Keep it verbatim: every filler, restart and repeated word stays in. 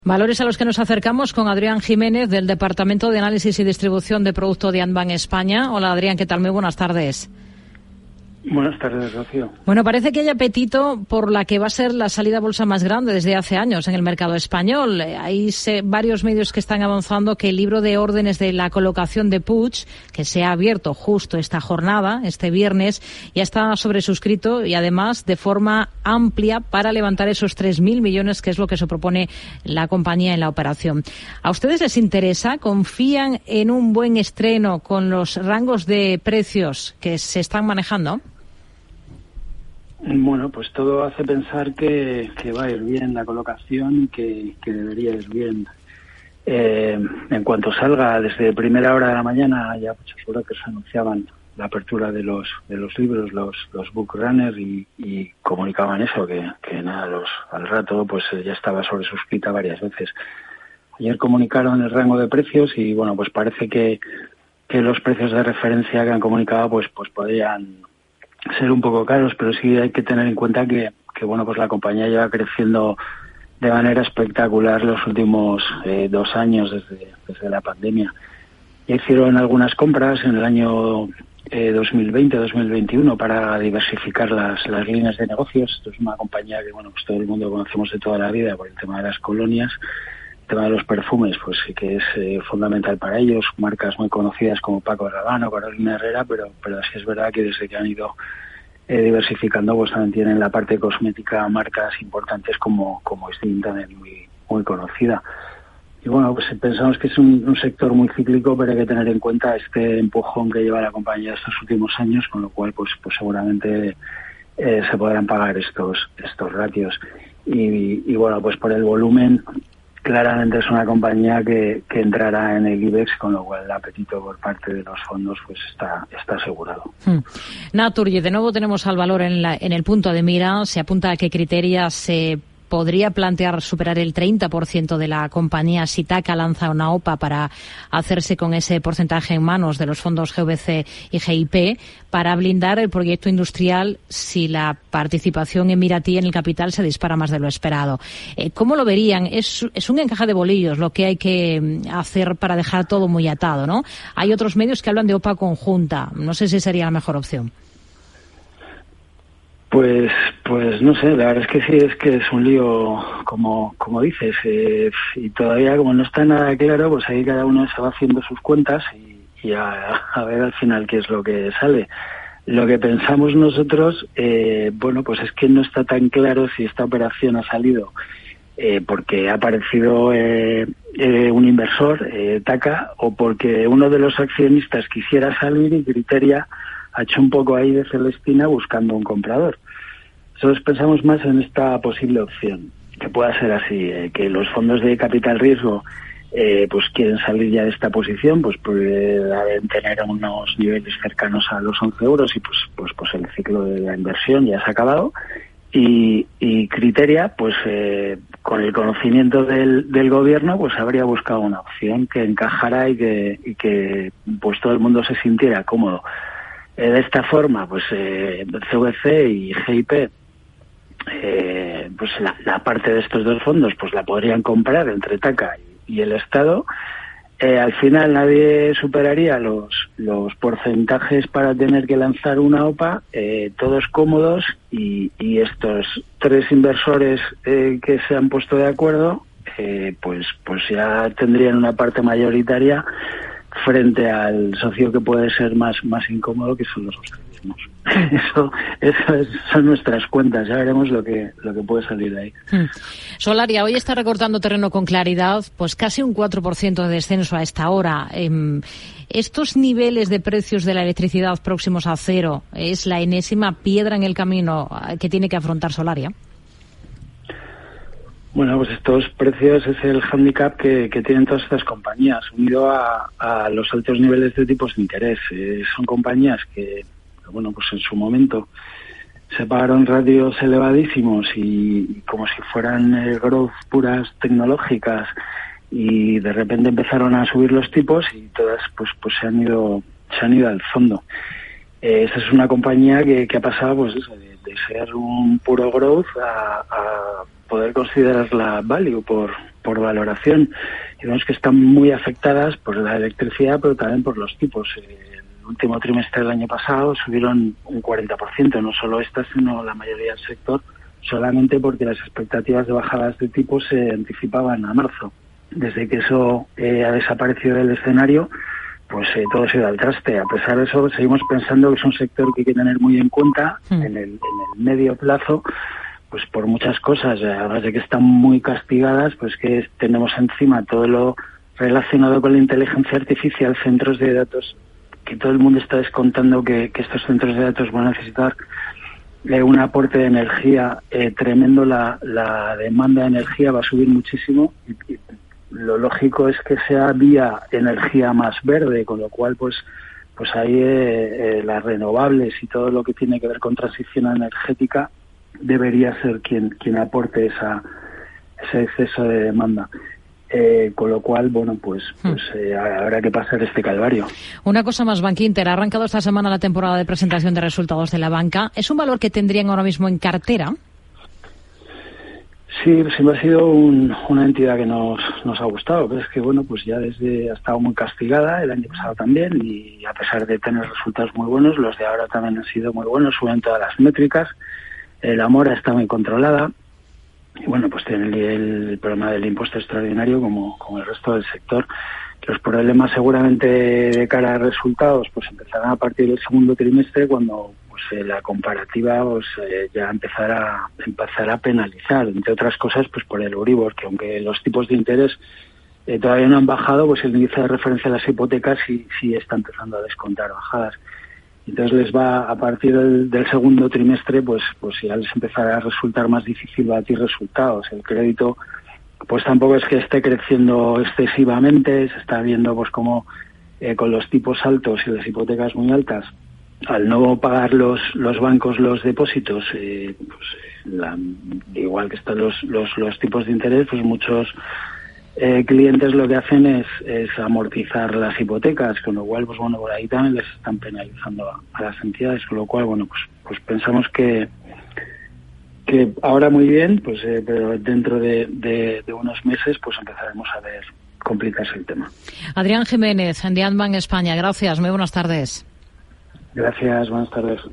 Valores a los que nos acercamos con Adrián Jiménez del Departamento de Análisis y Distribución de Producto de Anban España. Hola Adrián, ¿qué tal? Muy buenas tardes. Buenas tardes, Rocío. Bueno, parece que hay apetito por la que va a ser la salida a bolsa más grande desde hace años en el mercado español. Hay se, varios medios que están avanzando que el libro de órdenes de la colocación de Puig, que se ha abierto justo esta jornada, este viernes, ya está sobresuscrito y además de forma amplia para levantar esos tres mil millones, que es lo que se propone la compañía en la operación. ¿A ustedes les interesa? ¿Confían en un buen estreno con los rangos de precios que se están manejando? Bueno, pues todo hace pensar que, que va a ir bien la colocación, que, que debería ir bien. Eh, en cuanto salga, desde primera hora de la mañana, ya muchos brokers anunciaban la apertura de los de los libros, los los book runners, y, y comunicaban eso, que, que nada, los al rato pues ya estaba sobresuscrita varias veces. Ayer comunicaron el rango de precios y bueno, pues parece que, que los precios de referencia que han comunicado pues pues podrían ser un poco caros, pero sí hay que tener en cuenta que, que bueno, pues la compañía lleva creciendo de manera espectacular los últimos eh, dos años desde, desde la pandemia. Ya hicieron algunas compras en el año eh, dos mil veinte, dos mil veintiuno para diversificar las, las líneas de negocios. Esto es una compañía que bueno, pues todo el mundo conocemos de toda la vida por el tema de las colonias. El tema de los perfumes, pues sí que es eh, fundamental para ellos, marcas muy conocidas como Paco Rabanne o Carolina Herrera, pero pero sí es verdad que desde que han ido eh, diversificando, pues también tienen la parte cosmética marcas importantes como como Sting, también muy muy conocida. Y bueno, pues pensamos que es un, un sector muy cíclico, pero hay que tener en cuenta este empujón que lleva la compañía estos últimos años, con lo cual pues pues seguramente eh, se podrán pagar estos estos ratios. Y, y bueno, pues por el volumen, claramente es una compañía que, que entrará en el IBEX, con lo cual el apetito por parte de los fondos pues está está asegurado. Hmm. Naturgy, de nuevo tenemos al valor en, la, en el punto de mira. Se apunta a que Criteria se podría plantear superar el treinta por ciento de la compañía si TACA lanza una OPA para hacerse con ese porcentaje en manos de los fondos G V C y G I P para blindar el proyecto industrial si la participación emiratí en el capital se dispara más de lo esperado. Eh, ¿Cómo lo verían? Es, es un encaje de bolillos lo que hay que hacer para dejar todo muy atado, ¿no? Hay otros medios que hablan de OPA conjunta. No sé si sería la mejor opción. Pues, pues no sé, la verdad es que sí, es que es un lío, como como dices, eh, y todavía como no está nada claro, pues ahí cada uno se va haciendo sus cuentas y, y a, a ver al final qué es lo que sale. Lo que pensamos nosotros, eh, bueno, pues es que no está tan claro si esta operación ha salido eh, porque ha aparecido eh, eh, un inversor, eh, TACA, o porque uno de los accionistas quisiera salir y Criteria ha hecho un poco ahí de Celestina buscando un comprador. Nosotros pensamos más en esta posible opción, que pueda ser así, eh, que los fondos de capital riesgo eh, pues quieren salir ya de esta posición, pues deben tener unos niveles cercanos a los once euros y pues pues pues el ciclo de la inversión ya se ha acabado. Y, y Criteria, pues eh, con el conocimiento del, del gobierno, pues habría buscado una opción que encajara y que, y que pues todo el mundo se sintiera cómodo. Eh, de esta forma, pues eh, C V C y G I P, eh, pues la, la parte de estos dos fondos, pues la podrían comprar entre TACA y, y el Estado. Eh, al final nadie superaría los los porcentajes para tener que lanzar una OPA, eh, todos cómodos, y, y estos tres inversores eh, que se han puesto de acuerdo, eh, pues pues ya tendrían una parte mayoritaria frente al socio que puede ser más más incómodo, que son los mismos. Eso, eso es, son nuestras cuentas. Ya veremos lo que lo que puede salir de ahí. Hmm. Solaria hoy está recortando terreno con claridad, pues casi un cuatro por ciento de descenso a esta hora. Eh, estos niveles de precios de la electricidad próximos a cero es la enésima piedra en el camino que tiene que afrontar Solaria. Bueno, pues estos precios es el hándicap que, que tienen todas estas compañías, unido a, a los altos niveles de tipos de interés. Eh, son compañías que, bueno, pues en su momento se pagaron ratios elevadísimos y, y como si fueran eh, growth puras tecnológicas, y de repente empezaron a subir los tipos y todas pues pues se han ido se han ido al fondo. Eh, esa es una compañía que, que ha pasado pues eso, de, de ser un puro growth a, a poder considerarla value por por valoración, y vemos que están muy afectadas por la electricidad, pero también por los tipos. El último trimestre del año pasado subieron un cuarenta por ciento, no solo estas, sino la mayoría del sector, solamente porque las expectativas de bajadas de tipos se anticipaban a marzo. Desde que eso eh, ha desaparecido del escenario, pues eh, todo se da al traste. A pesar de eso, seguimos pensando que es un sector que hay que tener muy en cuenta mm. en, el, en el medio plazo, pues por muchas cosas, además de que están muy castigadas, pues que tenemos encima todo lo relacionado con la inteligencia artificial, centros de datos, que todo el mundo está descontando que, que estos centros de datos van a necesitar eh, un aporte de energía eh, tremendo. La, la demanda de energía va a subir muchísimo y, y lo lógico es que sea vía energía más verde, con lo cual pues pues ahí eh, eh, las renovables y todo lo que tiene que ver con transición energética debería ser quien quien aporte esa ese exceso de demanda. Eh, con lo cual, bueno, pues, pues eh, habrá que pasar este calvario. Una cosa más, Bankinter, ha arrancado esta semana la temporada de presentación de resultados de la banca. ¿Es un valor que tendrían ahora mismo en cartera? Sí, siempre ha sido un, una entidad que nos nos ha gustado, pero es que, bueno, pues ya desde ha estado muy castigada, el año pasado también, y a pesar de tener resultados muy buenos, los de ahora también han sido muy buenos, suben todas las métricas, eh, la mora está muy controlada, y bueno, pues tiene el, el problema del impuesto extraordinario como, como el resto del sector. Los problemas seguramente de cara a resultados pues empezarán a partir del segundo trimestre, cuando pues eh, la comparativa pues eh, ya empezará, empezará a penalizar, entre otras cosas pues por el Euribor, que aunque los tipos de interés eh, todavía no han bajado, pues el índice de referencia de las hipotecas sí, sí está empezando a descontar bajadas. Entonces les va, a partir del, del segundo trimestre, pues pues ya les empezará a resultar más difícil batir resultados. El crédito pues tampoco es que esté creciendo excesivamente, se está viendo pues como eh, con los tipos altos y las hipotecas muy altas, al no pagar los los bancos los depósitos, eh, pues la, igual que están los, los los tipos de interés, pues muchos eh, clientes lo que hacen es, es amortizar las hipotecas, con lo cual pues bueno, por ahí también les están penalizando a, a las entidades, con lo cual bueno, pues pues pensamos que que ahora muy bien, pues eh, pero dentro de, de, de unos meses pues empezaremos a ver complicarse el tema. Adrián Jiménez, de Andbank España, gracias, muy buenas tardes. Gracias, buenas tardes.